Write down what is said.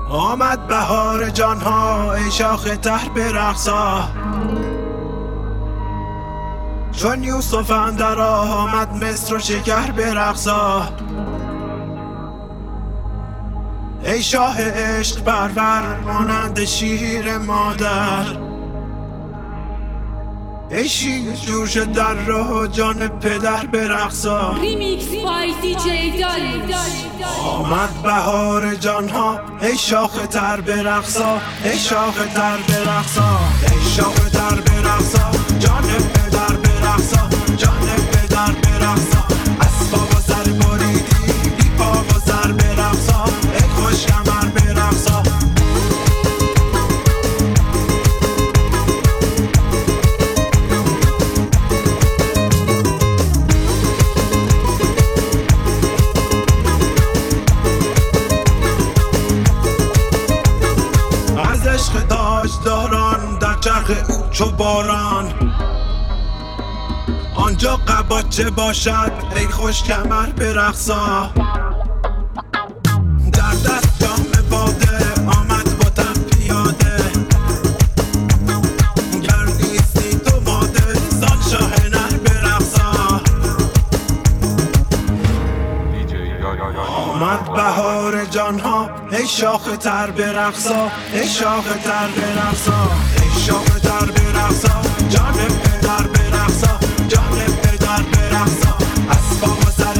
آمد بهار جانها ای شاخ تر برقصا، چون یوسف اندر آمد مصر و شکر برقصا. ای شاه عشق پرور مانند شیر مادر، ای شیر جوش در راه جان پدر برقصا. ریمیکس بای دی جی داریوش. آمد بهار جانها ای شاخ تر برقصا، ای شاخ تر برقصا، ای شاخ تر برقصا، جان پدر برقصا، جان پدر برقصا. اسباب و سر بریدی بی پا و سر برقصا، ای خوش کمر برقصا. از عشق تاجداران در چرخ او چو باران، آنجا قباچه باشد ای خوش کمر برقصا. در دست جام باده آمد با تن پیاده، گر نیستی تو ماده زان شاه نر برقصا. آمد بهار جانها ای شاخ تر برقصا، ای شاخ تر برقصا، ای شاخ تر برقصا، جان پدر برقصا، جان پدر برقصا. اسباب و سر